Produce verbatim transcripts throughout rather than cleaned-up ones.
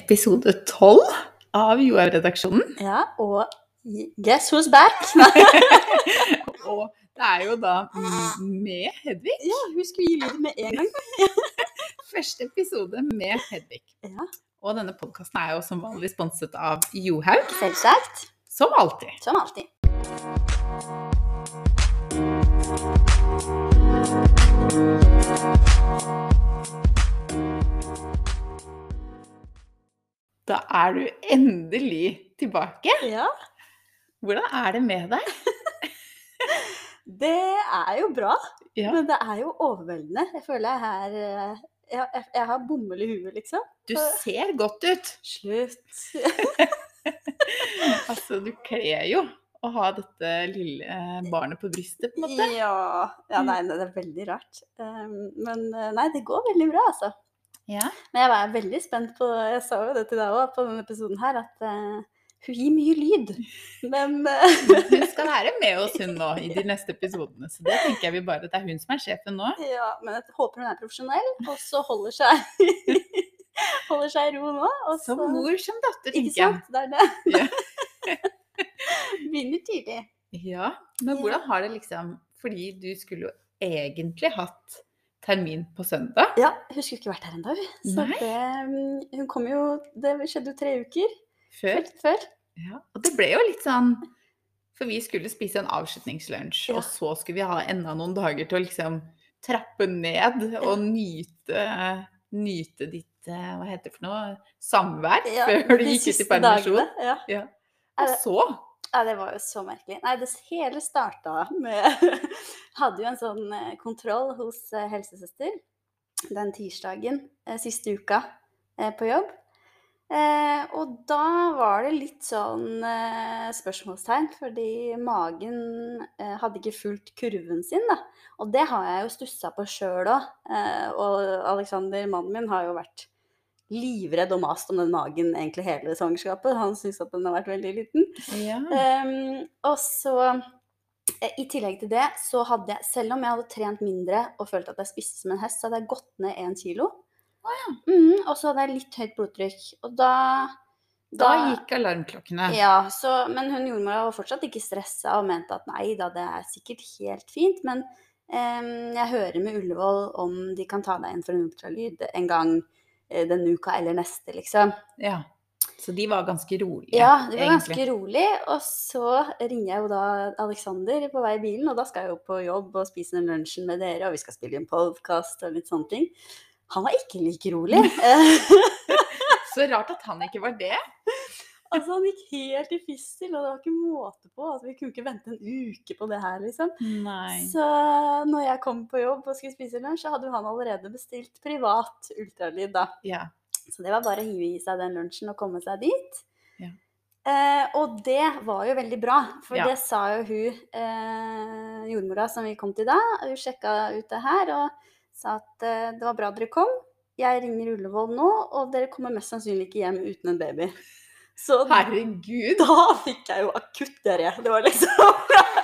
episode tolv av Johaug-redaksjonen. Ja, og guess who's back? Og det er jo da med Hedvig. Ja, hun skulle gi lyd med en gang. Første episode med Hedvig. Ja. Og denne podcasten er jo som vanlig sponset av Johaug. Selvsagt. Som alltid. Som alltid. Da er du endelig tilbake. Ja. Hvordan er det med deg? Det er jo bra, Ja. men det er jo overveldende. Jeg føler jeg er, jeg, jeg, jeg har bomull i huet, liksom. Du ser godt ut. Slutt. Altså, du kler jo å ha dette lille barnet på brystet, på en måte. Ja, ja nei, det er veldig rart. Um, men nei, det går veldig bra, altså. Ja. Men jeg var veldig spent på, jeg sa jo det til deg også på denne episoden her, at uh, hun gir mye lyd. Men uh, Hun skal være med oss hun nå i de neste episodene, så det tenker jeg vi bare, det er hun som er sjefen nå. ja, men jeg håper hun er profesjonell, og så holder seg, holder seg i ro nå. Og så, Som mor, som datter, ikke tenker jeg. sant? Det er det. Ja. Begynner tidlig. Ja, men hvordan har det liksom, fordi du skulle jo egentlig hatt termin på søndag. Ja, hun skulle ikke vært her enda, hun. Så Nei. det, hun kom jo, det skjedde jo tre uker Før. før. Ja, og det ble jo litt sånn, for vi skulle spise en avslutningslunsj, Ja. og så skulle vi ha enda noen dager til å liksom trappe ned og nyte, nyte ditt, eh, hva heter det for noe, samvær, Ja, før du de gikk ut i siste permisjon. dagene, Ja. Ja. Er Og det- så, Ja, det var jo så merkelig. Nei, det hele starta med Hadde jo en sånn eh, kontroll hos eh, helsesøster den tirsdagen eh, siste uka eh, på jobb. Eh, og da var det litt sånn eh, spørsmålstegn, fordi magen eh, hadde ikke fulgt kurven sin, da. Og det har jeg jo stussa på sjøl òg. Eh, og Alexander, mannen min, har jo vært livredd og mast om den magen egentlig hele svangerskapet. Han syns at den har vært veldig liten. ja, Um, og så, eh, i tillegg til det, så hadde jeg, selv om jeg hadde trent mindre og følt at jeg spiste som en hest, så hadde jeg gått ned en kilo. Mhm, og så hadde jeg litt høyt blodtrykk. Og da... da gikk alarmklokkene. Ja, så, men hun jordmora var fortsatt ikke stressa og mente at nei da, det er sikkert helt fint, men um, jeg hører med Ullevål om de kan ta deg inn for en ultralyd en gang eh, denne uka eller neste, liksom. Ja, så de var ganske rolige, Ja, det var egentlig. ganske rolig, og så ringer jeg jo da Alexander på vei i bilen, og da skal jeg jo på jobb og spise den lunsjen med dere, og vi skal spille en podcast og litt sånne ting. Han var ikke like rolig. Så rart at han ikke var det. Altså, han gikk helt i fistel, og det var ikke måte på. Altså, vi kunne ikke vente en uke på det her, liksom. Nei. Så når jeg kom på jobb og skulle spise lunsj, så hadde jo han allerede bestilt privat ultralyd, da. Ja. Så det var bare å hive i seg den lunsjen og komme seg dit. Ja. Eh, og det var jo veldig bra, for Ja. det sa jo hun, eh, jordmora som vi kom til da. Hun sjekka ut det her og sa at eh, det var bra dere kom. Jeg ringer Ullevål nå, og dere kommer mest sannsynlig ikke hjem uten en baby. Så Herregud. da fikk jeg jo akutt diaré. Det var liksom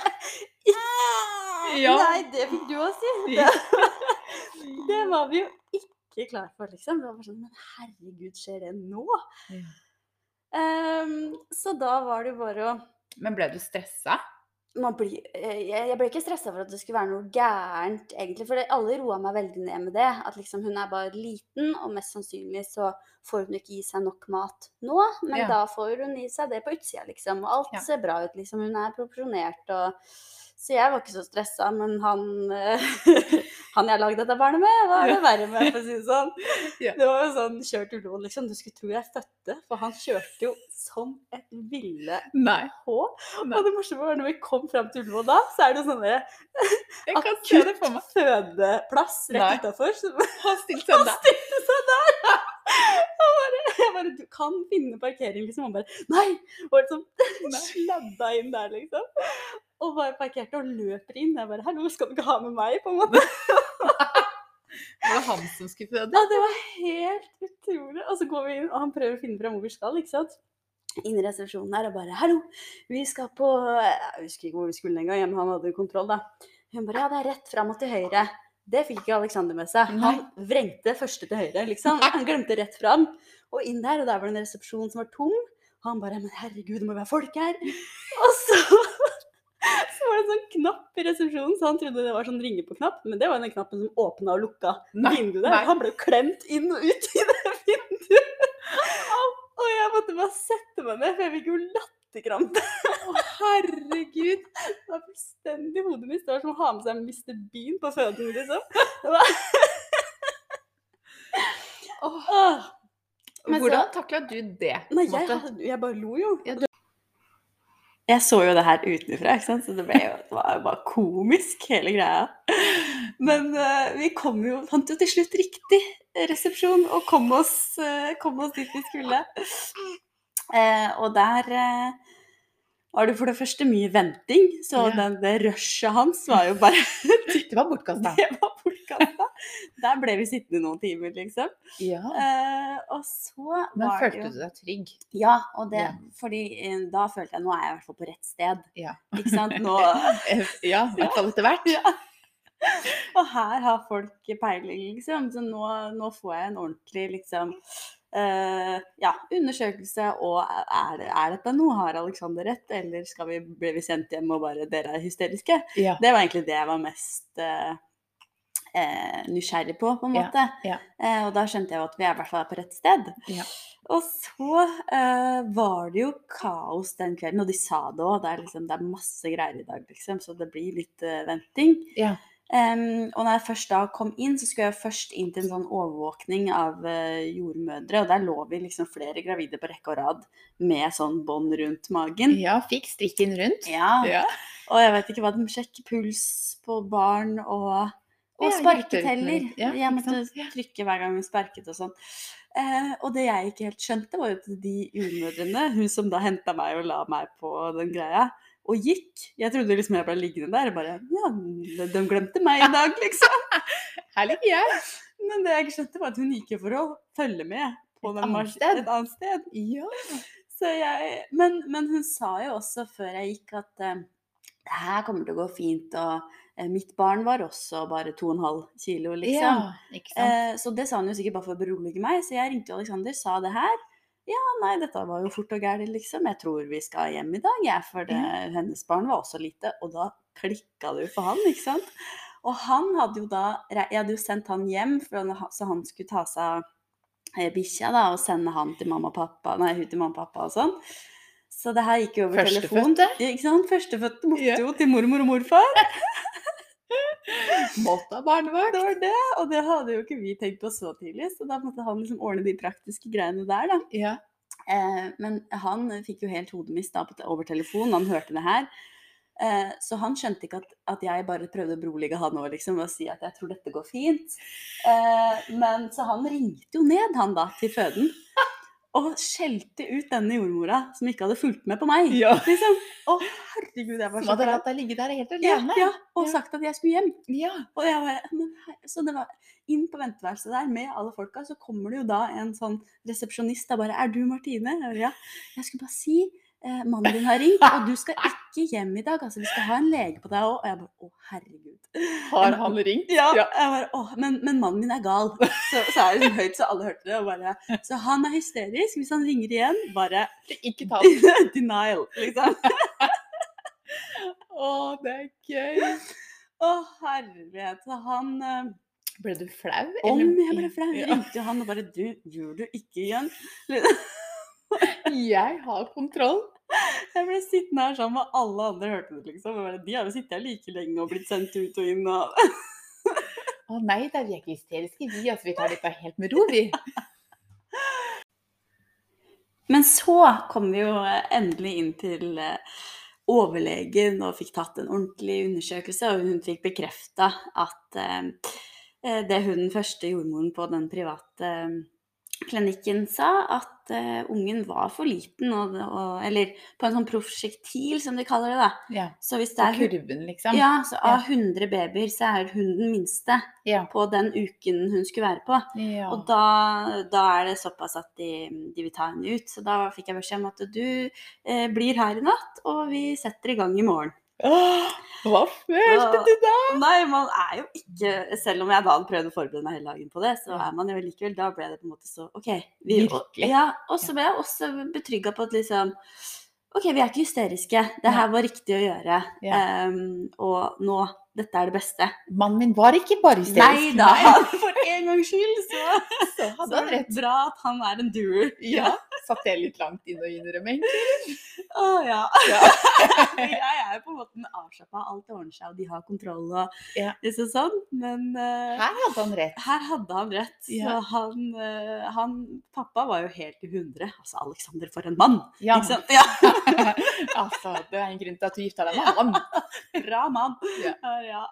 Ja. Nei, det fikk du også si. Det, det var vi jo ikke klar for, liksom. Det var bare sånn, men herregud, skjer det nå? Ja. Ehm, så da var det jo bare å Men ble du stresset? man blir, eh, jeg jeg ble ikke stressa for at det skulle være noe gærent, egentlig. For det, alle roa meg veldig ned med det. At liksom hun er bare liten, og mest sannsynlig så får hun ikke gi seg nok mat nå. Men Ja. da får hun gi seg det på utsida, liksom. Og alt Ja. ser bra ut, liksom. Hun er proporsjonert og Så jeg var ikke så stressa, men han eh, Han jeg lagde dette barnet med, var det verre med, for å si det sånn. Ja. Det var jo sånn kjørt Ullevål, liksom. Du skulle tro jeg fødte, for han kjørte jo som et ville Nei. på. Nei. Og det morsomme var når vi kom fram til Ullevål da, så er det sånn der Jeg kan se det for meg. fødeplass Nei. rett utenfor. Så Han stilte seg han der. stilte seg der! Jeg bare, jeg bare, du kan finne parkering, liksom. Han bare, nei! Og liksom sladda inn der, liksom. Og bare parkerte og løper inn. Jeg bare, hallo, skal du ikke ha med meg, på en måte? Det var han som skulle føde. Ja, det var helt utrolig. Og så går vi inn, og han prøver å finne frem hvor vi skal, ikke sant? Inn i resepsjonen her, og bare, hallo, vi skal på, jeg husker ikke hvor vi skulle en gang, men han hadde kontroll da. Hun bare, ja, det er rett frem og til høyre. Det fikk ikke Alexander med seg. Nei. Han vrengte første til høyre, liksom. Han glemte rett fram. Og inn der, og der var det en resepsjon som var tom. Og han bare, men herregud, det må være folk her. Og så, så var det en sånn knapp i resepsjonen, så han trodde det var sånn ringe på knapp, men det var den knappen som åpnet og lukket vinduet der. Nei. Han ble klemt inn og ut i det vinduet. Og jeg måtte bare sette meg ned, for jeg fikk jo latterkrampe. Å, herregud. Det var fullstendig hodemist. Det var som å ha med seg en mister Bean på føden, liksom. Det var... Åh. Åh. Men så- Hvordan taklet du det? på Nei, en jeg, måte? hadde- jeg bare lo jo. Ja, du- Jeg så jo det her utenfra, ikke sant? Så det, ble jo, det var jo bare komisk, hele greia. Men eh, vi kom jo, fant jo til slutt riktig resepsjon, og kom oss, eh, kom oss dit vi skulle. Eh, og der eh, var det for det første mye venting, så Ja. den, det rushet hans var jo bare Det var bortkastet. Det var bortkastet. Der ble vi sittende noen timer, liksom. Ja. Eh, og så Men var det følte jo... du deg trygg? Ja, og det, Ja. fordi eh, da følte jeg, nå er jeg i hvert fall på rett sted, Ja. ikke sant? Nå, Ja, i hvert fall etter hvert. ja. Og her har folk peiling, liksom, så nå, nå får jeg en ordentlig, liksom, eh, ja, undersøkelse, og er, det, er dette noe, har Alexander rett, eller skal vi, ble vi sendt hjem og bare, dere er hysteriske? Ja. Det var egentlig det jeg var mest eh, eh, nysgjerrig på, på en Ja, måte. ja. Eh, og da skjønte jeg jo at vi er i hvert fall på rett sted. Ja. Og så eh, var det jo kaos den kvelden, og de sa det også, det er, liksom, det er masse greier i dag, liksom, så det blir litt eh, venting. Ja. Um, og når jeg først da kom inn, så skulle jeg først inn til en sånn overvåkning av uh, jordmødre, og der lå vi liksom flere gravide på rekke og rad med sånn bånd rundt magen. Ja, fikk strikken rundt. Ja, Ja. og jeg vet ikke hva, de sjekker puls på barn og, og Ja, sparketeller. hjerterytmen. Ja, jeg ikke måtte sant? Ja. trykke hver gang vi sparket og sånn. Eh, og det jeg ikke helt skjønte var jo at de jordmødrene, hun som da hentet meg og la meg på den greia, og gikk. Jeg trodde liksom jeg ble liggende der, og bare, ja, de glemte meg i dag, liksom. Her ligger jeg. Men det jeg ikke skjønte var at hun gikk jo for å følge med på Et den annet mars- sted. et annet sted. Ja. Så jeg, men, men hun sa jo også før jeg gikk at eh, det her kommer til å gå fint, og eh, mitt barn var også bare to og en halv kilo, liksom. Ja, ikke sant? Eh, så det sa hun jo sikkert bare for å berolige meg, så jeg ringte Alexander, sa det her. Ja, nei, dette var jo fort og gærent, liksom. Jeg tror vi skal hjem i dag, jeg, for det, Ja. hennes barn var også lite, og da klikket det jo for han, ikke sant? Og han hadde jo da, jeg hadde jo sendt han hjem, for han, så han skulle ta seg av eh, bikkja da, og sende han til mamma og pappa, nei, hun til mamma og pappa og sånn. Så det her gikk jo over telefon. Førstefødte? Ikke sant? Førstefødte måtte Ja. jo til mormor og morfar. Måtte ha barnevakt. Det var det, og det hadde jo ikke vi tenkt på så tidlig, så da måtte han liksom ordne de praktiske greiene der da. Ja. Eh, men han fikk jo helt hodemist da på, over telefon, han hørte det her. Eh, så han skjønte ikke at, at jeg bare prøvde å berolige han også, liksom, og si at jeg tror dette går fint. Eh, men så han ringte jo ned, han da, til føden. Og skjelte ut denne jordmora som ikke hadde fulgt med på meg. Ja. Liksom. Å, herregud, jeg var Som så hadde flau. latt deg ligge der helt Ja, alene. ja, og Ja. sagt at jeg skulle hjem. Ja. Og jeg bare, men hei, så det var inn på venteværelset der med alle folka, så kommer det jo da en sånn resepsjonist, da bare, er du Martine? Jeg bare, ja, jeg skulle bare si, eh, mannen din har ringt, og du skal ikke hjem i dag, altså vi skal ha en lege på deg også. Og jeg bare, å herregud. Har han ringt? Ja, jeg bare, åh, men, men mannen min er gal. Så, så er det liksom høyt, så alle hørte det, og bare, så han er hysterisk, hvis han ringer igjen, bare, Ikke ta den. denial, liksom. Å, det er gøy. Å, herlighet, så han... eh, Ble du flau? Om eller- jeg ble flau, Ja. ringte jo han og bare, du, gjør du ikke igjen? Jeg har kontroll. Jeg ble sittende her sammen med alle andre hørte det, liksom. Og bare, de har jo sittet her like lenge og blitt sendt ut og inn, og... Å nei, da er vi ikke hysteriske, vi. Altså, vi tar dette helt med ro, vi. Men så kom vi jo endelig inn til eh, overlegen og fikk tatt en ordentlig undersøkelse, og hun fikk bekreftet at eh, eh, det hun den første jordmoren på den private eh, klinikken sa, at eh, ungen var for liten, og, og, eller på en sånn prosjektil, som de kaller det da. Ja. Så hvis det På er hu- kurven, liksom. Ja, så av hundre babyer så er hun den minste Ja. på den uken hun skulle være på. Ja. Og da, da er det såpass at de, de vil ta henne ut. Så da fikk jeg beskjed om at du eh, blir her i natt, og vi setter i gang i morgen. Åh, hva følte du da? Nei, man er jo ikke, selv om jeg da hadde prøvd å forberede meg hele dagen på det, så Ja. er man jo likevel, da ble det på en måte så, ok. Vi, og, Virkelig. ja, og så ble jeg også betrygget på at liksom, ok, vi er ikke hysteriske, det her var riktig å gjøre, Ja. um, og nå, dette er det beste. Mannen min var ikke bare Nei hysterisk. da, for en gangs skyld, så, Så hadde så han rett. bra at han er en doer. Ja, satt jeg litt langt inn og innrømme, egentlig. Å, ja. Ja. Jeg er jo på en måte avslappet, alt ordner seg, og de har kontroll og Ja. liksom sånn, men uh, Her hadde han rett. her hadde han rett. Ja. Så han, uh, han, pappa var jo helt i hundre. Altså, Alexander for en mann. Ja. Ikke sant? Ja. Altså, det er en grunn til at du gifta deg med han. Bra mann. Ja. Uh, ja.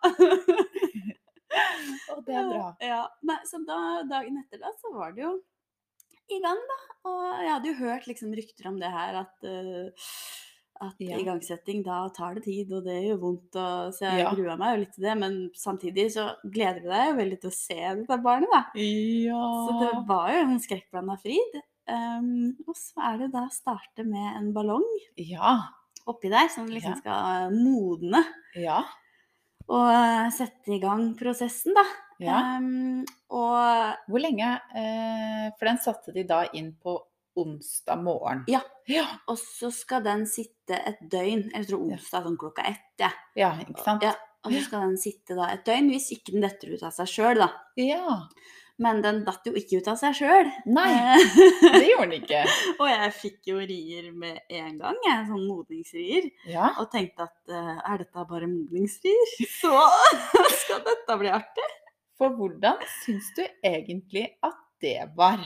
Og det er bra. Ja. Nei, så da, dagen etter da, så var det jo i gang da. Og jeg hadde jo hørt liksom rykter om det her, at, uh, at Ja. igangsetting, da tar det tid, og det gjør vondt, og så jeg Ja. gruer meg jo litt til det, men samtidig så gleder du deg jo veldig til å se dette barnet da. Så det Ja. var jo en skrekkblandet fryd. Um, og så er det da å starte med en ballong Ja. oppi der, som liksom Ja. skal modne, Ja. og uh, sette i gang prosessen da. Ja. Um, og Hvor lenge, eh, for den satte de da inn på onsdag morgen. Ja. Ja. Og så skal den sitte et døgn, jeg tror Ja. onsdag sånn klokka ett, ja. Ja, ikke sant? Ja, og så skal den sitte da et døgn, hvis ikke den detter ut av seg selv da. Ja. Men den datt jo ikke ut av seg selv. Nei, Eh, det gjorde den ikke. og jeg fikk jo rier med en gang, jeg, sånn modningsrier, Ja. og tenkte at eh, er dette bare modningsrier, så skal dette bli artig. For hvordan syns du egentlig at det var?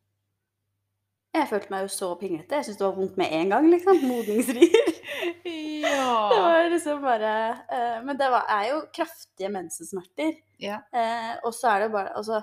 Jeg følte meg jo så pinglete, jeg synes det var vondt med en gang, liksom, modningsrier. Det Ja. var liksom bare, eh, men det var, er jo kraftige mensensmerter, Ja. eh, og så er det bare, altså,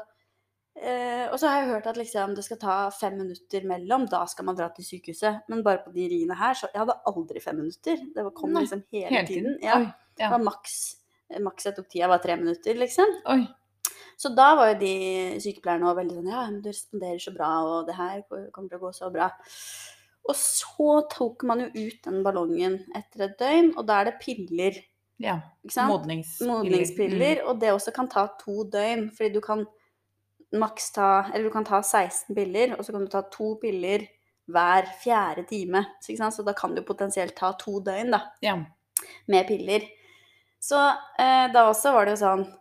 eh, og så har jeg hørt at liksom det skal ta fem minutter mellom, da skal man dra til sykehuset, men bare på de riene her, så jeg hadde aldri fem minutter, det var- kom Nei, liksom hele, Hele tiden. tiden? Ja, Oi. det Ja. var maks, maks jeg tok tida var tre minutter, liksom. Oi. Så da var jo de sykepleierne også veldig sånn, ja, men du responderer så bra, og det her kommer til å gå så bra. Og så tok man jo ut den ballongen etter et døgn, og da er det piller, Ja. ikke sant? Modningspiller. Modningspiller, og det også kan ta to døgn, fordi du kan maks ta, eller du kan ta seksten piller, og så kan du ta to piller hver fjerde time, så, ikke sant? Så da kan du potensielt ta to døgn da, Ja. med piller. Så eh, da også var det jo sånn,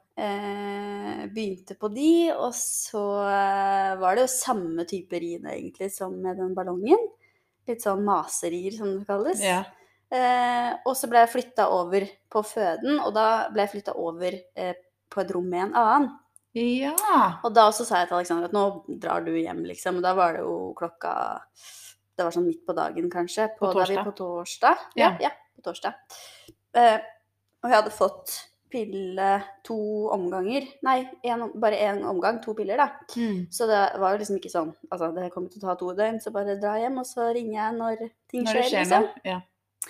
eh, begynte på de, og så eh, var det jo samme type riene egentlig som med den ballongen. Litt sånn maserier, som det kalles. Ja. Eh, og så ble jeg flyttet over på føden, og da ble jeg flyttet over eh, på et rom med en annen. Ja. Og da også sa jeg til Alexander at nå drar du hjem, liksom. Og da var det jo klokka, det var sånn midt på dagen kanskje. På da vi torsdag? på torsdag. Ja. Ja, ja, på torsdag. Eh, og jeg hadde fått pille to omganger. Nei, en, bare en omgang, to piller da. Mm. Så det var jo liksom ikke sånn, altså det kommer til å ta to døgn, så bare dra hjem, og så ringer jeg når ting Når det skjer, skjer liksom. noe. Ja.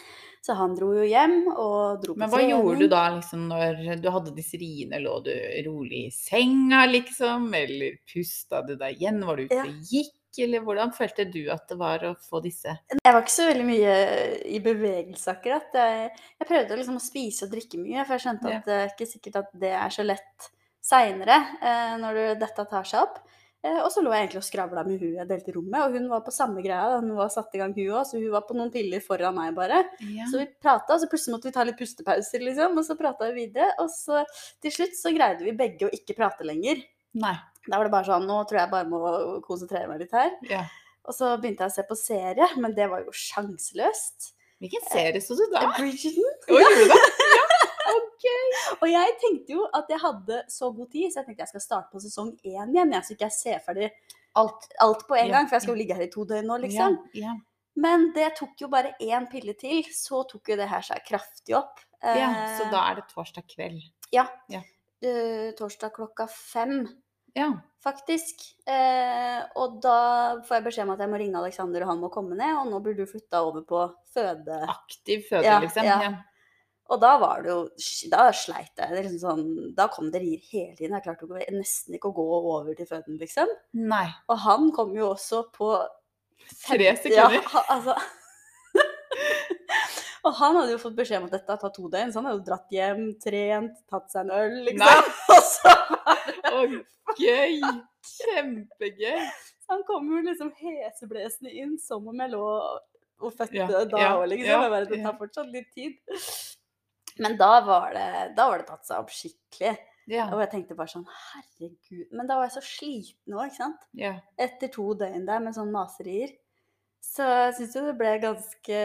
Så han dro jo hjem, og dro på Men hva trening. gjorde du da liksom når du hadde disse riene? Lå du rolig i senga liksom? Eller pusta du deg igjen? Var du ute Ja. og gikk? Eller hvordan følte du at det var å få disse? Jeg var ikke så veldig mye i bevegelse akkurat. Jeg, jeg prøvde liksom å spise og drikke mye, for jeg skjønte Ja. at det er ikke sikkert at det er så lett senere, eh, når du, dette tar seg opp. Eh, og så lå jeg egentlig og skravla med hun jeg delte i rommet, og hun var på samme greia, hun var satt i gang hun også, så hun var på noen piller foran meg bare. Ja. Så vi pratet, og så plutselig måtte vi ta litt pustepauser, liksom, og så pratet vi videre, og så til slutt så greide vi begge å ikke prate lenger. Nei. Da var det bare sånn, nå tror jeg bare må konsentrere meg litt her. Ja. Og så begynte jeg å se på serie, men det var jo sjanseløst. Hvilken serie så du da? Bridgerton. Å, gjorde du det? Ja. Ok. Og jeg tenkte jo at jeg hadde så god tid, så jeg tenkte jeg skal starte på sesong én igjen, jeg, så ikke jeg ser ferdig alt, alt på en Ja, gang, for jeg skal ja. jo ligge her i to døgn nå, liksom. Ja. Ja. Men det tok jo bare én pille til, så tok jo det her seg kraftig opp. Ja, så Eh, da er det torsdag kveld. Ja. Ja. eh, torsdag klokka fem, Ja. faktisk. Eh, og da får jeg beskjed om at jeg må ringe Alexander, og han må komme ned, og nå blir du flyttet over på føde. Aktiv føde, Ja, liksom. ja. Ja. Og da var det jo, da sleit jeg, det er liksom sånn, da kom det rier hele tiden, jeg klarte jo ikke- nesten ikke å gå over til føden, liksom. Nei. Og han kom jo også på fem- Tre sekunder. Ja, ha- altså. Og han hadde jo fått beskjed om at dette tar to døgn, så han hadde jo dratt hjem, trent, tatt seg en øl, liksom. Nei. Og så var det Å, gøy! Kjempegøy! Så han kom jo liksom heseblesende inn, som om jeg lå og fødte Ja, da ja, også, liksom. ja, Jeg bare, det ja. tar fortsatt litt tid. Men da var det, da var det tatt seg opp skikkelig. Ja, Og jeg tenkte bare sånn, herregud. Men da var jeg så sliten også, ikke sant? ja. Etter to døgn der med sånn maserier. Så jeg synes jo det ble ganske,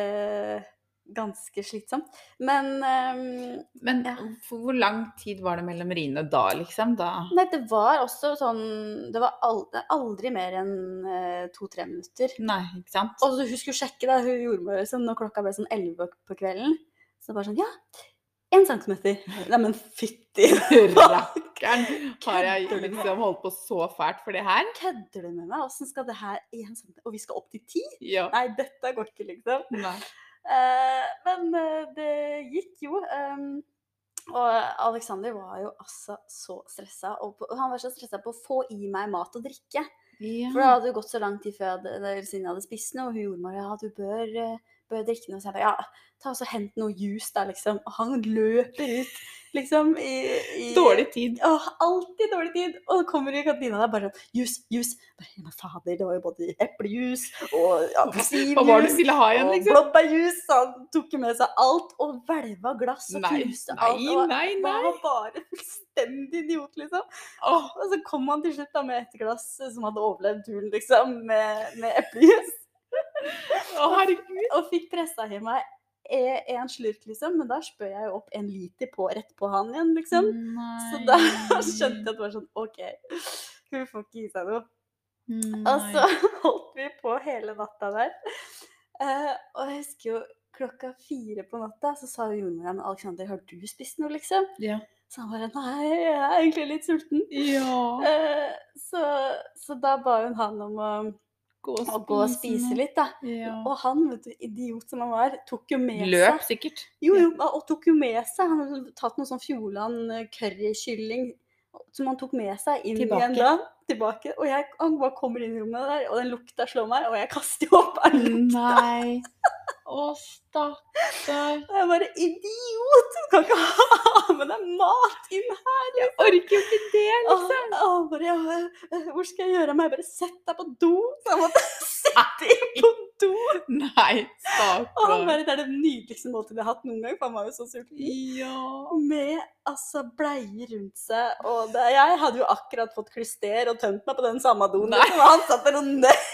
ganske slitsomt. Men ehm, Men Ja. for hvor lang tid var det mellom riene da, liksom? Da? nei, det var også sånn, det var aldri, aldri mer enn eh, to-tre minutter. Nei, ikke sant? Og så hun skulle sjekke da, hun gjorde meg liksom, når klokka ble sånn elleve på kvelden. Så bare sånn, ja, en centimeter. Nei, men fytti. Rakkeren! Har jeg Kødder du med- liksom holdt på så fælt for det her? Kødder du med meg? Hvordan skal det her en centimeter? Og vi skal opp til ti? Ja. Nei, dette går ikke liksom. Nei. Eh, men eh, det gikk jo. ehm, og Alexander var jo altså så stressa. Og på, han var så stressa på å få i meg mat og drikke. Ja. For det hadde jo gått så lang tid før jeg hadde, eller siden jeg hadde spist noe. Og hun gjorde meg, ja, du bør, eh, bør drikke noe. Så jeg bare, ja, ta og så hent noe juice der, liksom. Og han løper ut, liksom, i... i Dårlig tid. Åh, alltid dårlig tid. Og så kommer i kantina der bare sånn, juice, juice. Bare, ja, men fader, det var jo både eplejus og appelsinjuice. Hva var det du ville ha igjen, Og liksom? blåbærjus. Han tok jo med seg alt og hvelva glass og Nei, knuste nei, alt. Og nei, nei. Han var bare fullstendig idiot, liksom. Åh, Og så kom han til slutt da med et glass som hadde overlevd turen, liksom, med, med eplejus. å, herregud. Og fikk pressa i meg e- en slurk, liksom. Men da spør jeg jo opp en liter på, rett på han igjen, liksom. Så da skjønte jeg at det var sånn, ok, hun får ikke gi seg noe. Og så holdt vi på hele natta der. Eh, og jeg husker jo klokka fire på natta, så sa jordmoren, men Alexander, har du spist noe, liksom? Ja. Så han bare, nei, jeg er egentlig litt sulten. Ja. Eh, så, så da ba hun han om å, Gå å gå og spise noe. litt, da. Ja. Og han, vet du, idiot som han var, tok jo med Løp seg. sikkert. Jo, jo, og tok jo med seg. Han hadde tatt noe sånn Fjordland eh, currykylling som han tok med seg inn Tilbake. igjen da. Tilbake. Og jeg, han bare kommer inn i rommet der, og den lukta slår meg, og jeg kaster jo opp av lukta. Nei. Å, stakkar. Og jeg bare, idiot! Du kan ikke ha med deg mat inn her, Jeg orker jo ikke det, Og liksom. han bare, ja, eh, hvor skal jeg gjøre av meg? Jeg bare, sett deg på do. Så han måtte sette inn på do. Nei, Og han stakkar. bare, det er det nydeligste måltidet jeg har hatt noen gang, for han var jo så sulten. Ja. Med altså bleier rundt seg, og det, jeg hadde jo akkurat fått klyster og tømt meg på den samme doen. Nei. Liksom, og han satt der og nøy.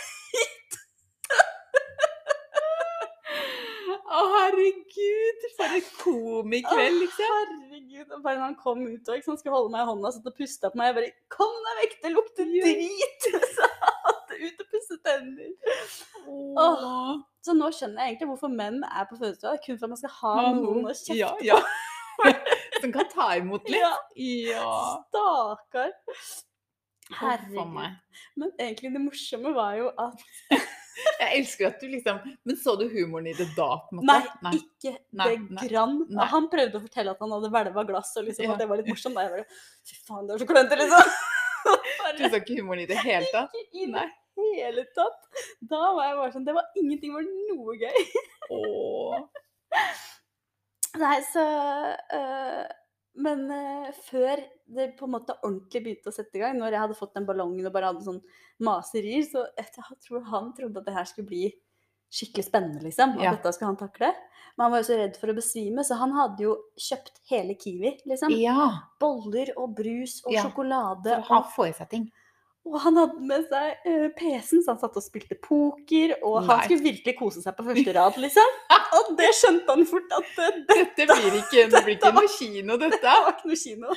Å, herregud. For en komikveld, liksom. Herregud, og bare når han kom ut og ikke sant, skulle holde meg i hånda, satt og pustet på meg, jeg bare, kom deg vekk, det lukter drit. Så han måtte ut og pusse tenner. Åh. Så nå skjønner jeg egentlig hvorfor menn er på fødselsdag, kun for at man skal ha noen å kjefte Ja, ja. Som kan ta imot litt. Ja. Ja. Stakkar. Å, for Herregud. meg. Men egentlig det morsomme var jo at Jeg elsker at du liksom Men så du humoren i det da? på en måte? Nei, ikke Nei, det nei, grann. nei. Han prøvde å fortelle at han hadde hvelva glass, og liksom, Ja. at det var litt morsomt. Da jeg bare, fy faen, det var så klønete, liksom. Du så ikke humoren i det hele tatt? Ikke i Nei. det hele tatt. Da var jeg bare sånn, det var ingenting var noe gøy. Åh. Nei, så øh, Men øh, før det på en måte ordentlig begynte å sette i gang, når jeg hadde fått den ballongen og bare hadde sånn maserier, så jeg tror han trodde at det her skulle bli skikkelig spennende, liksom. Og Ja. dette skulle han takle. Men han var jo så redd for å besvime, så han hadde jo kjøpt hele Kiwi, liksom. Ja. Boller og brus og Ja, sjokolade. For å ha Og, få i seg ting. og han hadde med seg uh, P C-en, så han satt og spilte poker, og han Nei. skulle virkelig kose seg på første rad, liksom. Og det skjønte han fort at det, det Dette blir ikke, det blir ikke noe kino, dette. var ikke noe kino.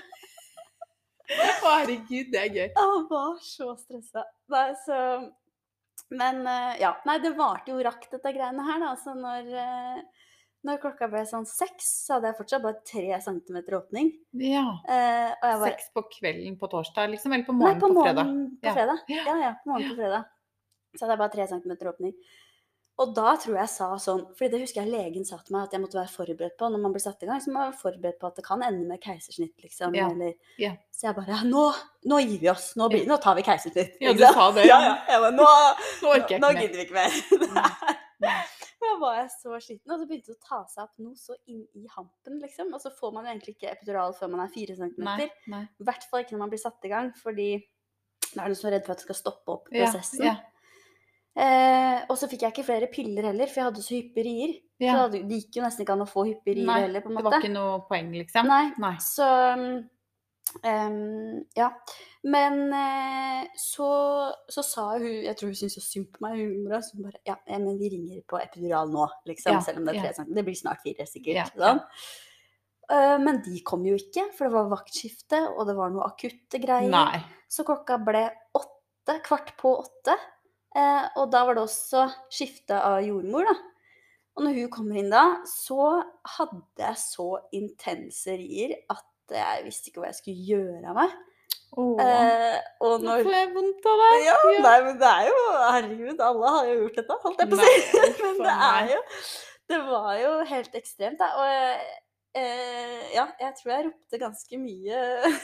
Å, herregud, det er gøy. Han var så stressa. Nei, så Men eh, ja. Nei, det varte jo rakt, dette greiene her, da. Så når, eh, når klokka ble sånn seks, så hadde jeg fortsatt bare tre centimeter åpning. Ja. Eh, og jeg var Seks på kvelden på torsdag, liksom? Eller på Nei, morgenen på på, fredag? morgenen på Ja. fredag. Ja, ja, på morgenen på fredag. Så hadde jeg bare tre centimeter åpning. Og da tror jeg sa sånn, fordi det husker jeg legen sa til meg at jeg måtte være forberedt på, når man blir satt i gang, så må man være forberedt på at det kan ende med keisersnitt, liksom. Ja, Eller, ja. Så jeg bare, ja, nå, nå gir vi oss, nå, blir, nå tar vi keisersnitt. Ja, ikke du sant? sa det. Ja, ja. Jeg bare, nå, Nå orker jeg nå ikke mer. gidder vi ikke mer. Nei. Da var jeg så sliten, og så begynte det å ta seg opp noe så inn i hampen, liksom. Og så får man jo egentlig ikke epidural før man er fire Nei, centimeter. nei. I hvert fall ikke når man blir satt i gang, fordi da er du så redd for at det skal stoppe opp Ja, prosessen. ja, Eh, og så fikk jeg ikke flere piller heller, for jeg hadde så hyppige rier. Så ja. det hadde- det gikk jo nesten ikke an å få hyppige rier Nei, heller, på en det måte. var ikke noe poeng, liksom. Nei, Nei. så um, ja. Men eh, så, så sa hun, jeg tror hun syntes så synd på meg, hun mora, så hun bare, ja, eh, men vi ringer på epidural nå, liksom, Ja, selv om det er ja. tre centimeter. Det blir snart fire, sikkert. Ja, Sånn. Eh, men de kom jo ikke, for det var vaktskifte, og det var noe akutte greier. Nei. Så klokka ble åtte, kvart på åtte, eh, og da var det også skifte av jordmor, da. Og når hun kommer inn da, så hadde jeg så intense rier at jeg visste ikke hva jeg skulle gjøre av meg. Åh, Eh, og nå når får jeg vondt av deg. Ja, nei, men det er jo Herregud, alle har jo gjort dette, holdt jeg på å si. Nei, uff Men a det er meg. jo Det var jo helt ekstremt, da. Og eh, ja, jeg tror jeg ropte ganske mye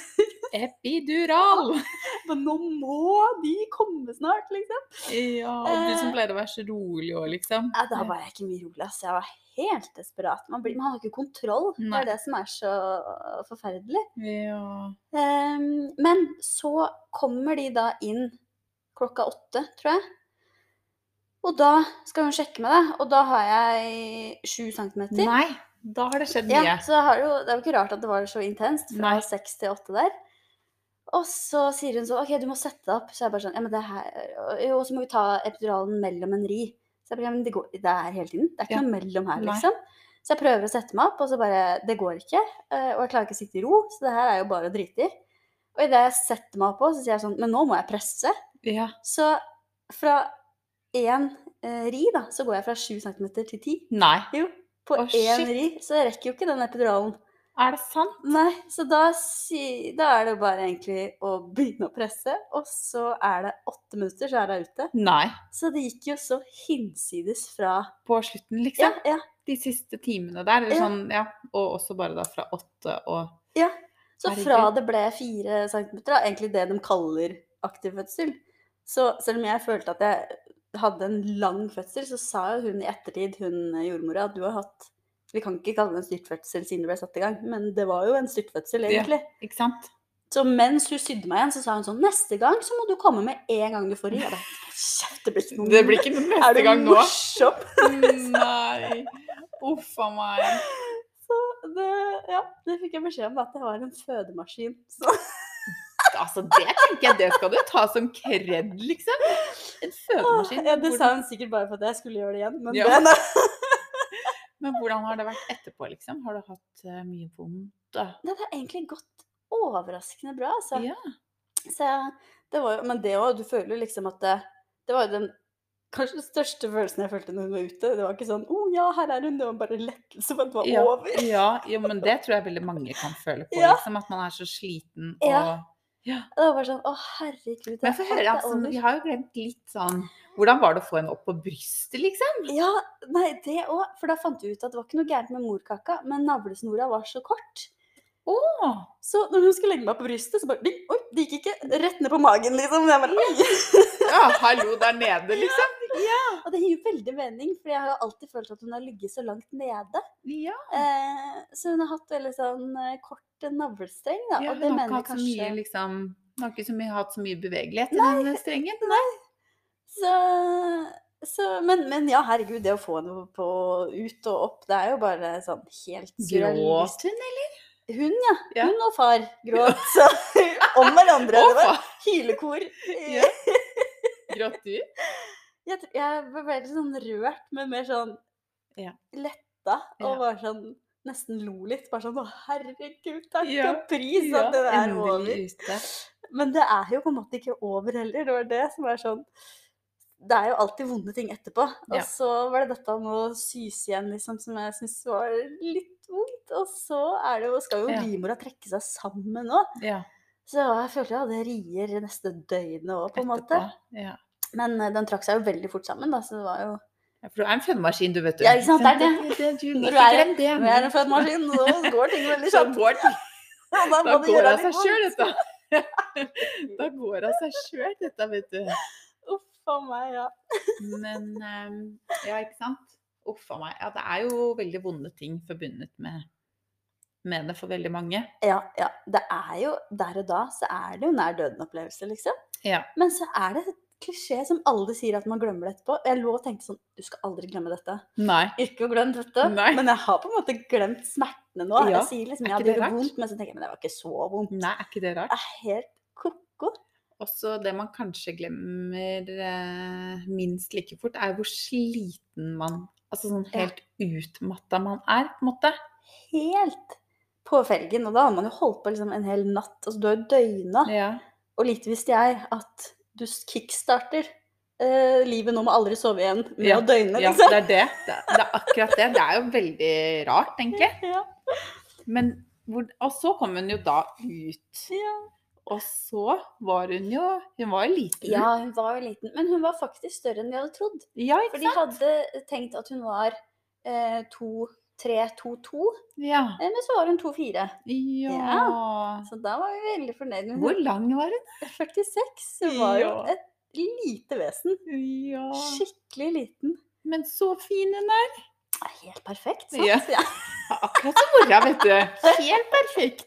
Epidural! Men nå må de komme snart, liksom. Ja, og du som Eh, pleier å være så rolig også, liksom. Ja, da var jeg ikke mye rolig, ass. Jeg var helt desperat. Man, blir, man har ikke kontroll. Det Nei. er det som er så forferdelig. Ja. Ehm, men så kommer de da inn klokka åtte, tror jeg. Og da skal hun sjekke med deg, og da har jeg sju centimeter. Nei, da har det skjedd Ja, mye. så det, har jo, det er jo ikke rart at det var så intenst, fra Nei. seks til åtte der. Og så sier hun så, ok, du må sette deg opp. Så jeg bare sånn, ja, men det her, jo, og så må vi ta epiduralen mellom en ri. Så jeg bare, ja, men det går, det er hele tiden, det er ikke Ja. noe mellom her, Nei. liksom. Så jeg prøver å sette meg opp, og så bare, det går ikke. eh, Og jeg klarer ikke å sitte i ro, så det her er jo bare å drite i. Og i det jeg setter meg opp på, så sier jeg sånn, men nå må jeg presse. Ja. Så fra en eh, ri da, så går jeg fra sju centimeter til ti. Nei. Jo, på Å, en shit. ri, så jeg rekker jo ikke den epiduralen. Er det sant? Nei, så da, si, da er det jo bare egentlig å begynne å presse, og så er det åtte minutter, så er jeg ute. Nei. Så det gikk jo så hinsides fra På slutten, Ja, liksom. ja, De siste timene der, eller Ja. sånn, ja. Og også bare da fra åtte og ja. Så Herregud. fra det ble fire centimeter, da, egentlig det de kaller aktiv fødsel. Så selv om jeg følte at jeg hadde en lang fødsel, så sa jo hun i ettertid, hun jordmora, at du har hatt Vi kan ikke kalle det en styrtfødsel siden du ble satt i gang, men det var jo en styrtfødsel, Ja. egentlig. Ikke sant? Så mens hun sydde meg igjen, så sa hun sånn, neste gang så må du komme med en gang du får ri. Jeg bare, kjeft, det blir ikke noe Det blir ikke noe Er neste du gang nå. morsom? Nei. Uff a meg. Så det, ja, det fikk jeg beskjed om, at det var en fødemaskin. Så Altså, det tenker jeg, det skal du ta som kred, liksom. En fødemaskin. ja, det Hvordan- sa hun sikkert bare for at jeg skulle gjøre det igjen, men Ja. det, Men hvordan har det vært etterpå, liksom? Har du hatt eh, mye vondt? da? det har egentlig gått overraskende bra, altså. Ja. Så det var jo, men det også, du føler jo liksom at det, det var jo den kanskje den største følelsen jeg følte når hun var ute. Det var ikke sånn, å ja, her er hun, det var bare lettelse for at det var Ja, over. ja, jo, men det tror jeg veldig mange kan føle på, Ja. liksom, at man er så sliten og Ja. Ja. Det var bare sånn, å herregud, Men få høre, altså, vi har jo glemt litt sånn Hvordan var det å få henne opp på brystet, liksom? Ja, nei, det òg. For da fant vi ut at det var ikke noe gærent med morkaka, men navlesnora var så kort. Å! Så når hun skulle legge meg på brystet, så bare ding, oi, det gikk ikke rett ned på magen, liksom. Jeg bare, oi. Ja, hallo der nede, liksom. Og det gir jo veldig mening, for jeg har jo alltid følt at hun har ligget så langt nede. Ja. Eh, så hun har hatt veldig sånn eh, kort navlestreng, da. Ja, og det hun har ikke mener jeg hatt så kanskje mye, liksom Hun har ikke så mye, hatt så mye bevegelighet i den strengen. Så, så men, men ja, herregud, det å få henne på, ut og opp, det er jo bare sånn helt Gråt hun, eller? Hun, ja. Ja. Hun og far gråt så, om hverandre. Å, Det var faen. hylekor. Ja. Gråt du? Jeg, tr- jeg ble veldig sånn rørt, men mer sånn Ja. letta. Og Ja. bare sånn nesten lo litt. Bare sånn å herregud, takk Ja. og pris at det er over. endelig ute. Men det er jo på en måte ikke over heller. Det var det som er sånn Det er jo alltid vonde ting etterpå. Og Ja. så var det dette med å sys igjen, liksom, som jeg syns var litt vondt. Og så er det jo, skal jo Ja. livmora trekke seg sammen òg. Ja. Så jeg følte jeg hadde rier neste døgnet òg, på en måte. Etterpå. Ja. Men eh, den trakk seg jo veldig fort sammen, da, så det var jo Ja, for du er en fødemaskin, du, vet du. Ja, ikke sant, det er det. det, du, Når ikke du er, glem det. når jeg er en fødemaskin, så går ting veldig Så kjapt. går det. Og da Da må du går gjøre det av litt seg sjøl, vondt. dette. Da går det av seg sjøl, dette, vet du. Uff a meg, ja. Men ehm, ja, ikke sant. uff a meg. Ja, det er jo veldig vonde ting forbundet med, med det for veldig mange. Ja, ja. Det er jo, der og da, så er det jo nær døden-opplevelse, liksom. Ja. Men så er det et klisjé som alle sier at man glemmer det etterpå. Jeg lå og tenkte sånn, du skal aldri glemme dette. Nei. Ikke å glemme dette. Nei. Men jeg har på en måte glemt smertene nå. Ja, Jeg sier liksom, er ja, ikke det det gjør rart? vondt, men så tenker jeg, men det var ikke så vondt. Nei, er ikke det Det rart? er helt koko. Også det man kanskje glemmer eh, minst like fort, er hvor sliten man, altså sånn Ja. helt utmattet man er, på en måte. Helt på felgen. Og da har man jo holdt på liksom en hel natt. Altså, du har jo døgnet. Ja. Og lite visste jeg at du kickstarter eh, livet nå må aldri sove igjen med Ja, å døgne, ja, liksom. det er det. Det er, det er akkurat det. Det er jo veldig rart, egentlig. Ja. Men hvor, og så kom hun jo da ut. Ja. Og så var hun jo, hun var jo liten. Ja, hun var jo liten, men hun var faktisk større enn vi hadde trodd. Ja, For ikke de sant? hadde tenkt at hun var eh, to, tre, to, to, Ja. eh, men så var hun to, fire. Ja. Så da var vi veldig fornøyd med Hvor hun. lang var hun? førtiseks, hun var jo Ja. et lite vesen. Ja. Skikkelig liten. Men så fin hun er. Det er helt perfekt, sant? Ja. Ja. Akkurat som mora, vet du. Helt perfekt.